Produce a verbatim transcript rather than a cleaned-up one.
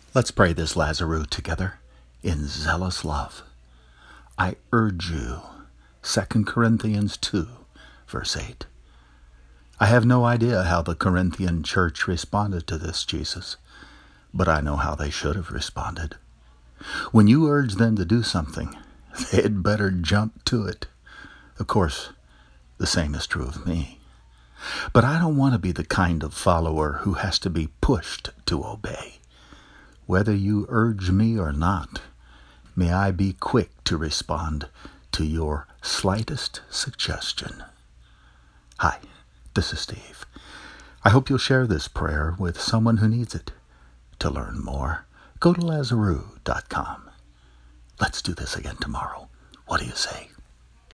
Let's pray this Lazarus together in zealous love. I urge you, Second Corinthians two, verse eight. I have no idea how the Corinthian church responded to this, Jesus, but I know how they should have responded. When you urge them to do something, they'd better jump to it. Of course, the same is true of me. But I don't want to be the kind of follower who has to be pushed to obey. Whether you urge me or not, may I be quick to respond to your slightest suggestion. Hi, this is Steve. I hope you'll share this prayer with someone who needs it. To learn more, go to lazarus dot com. Let's do this again tomorrow. What do you say?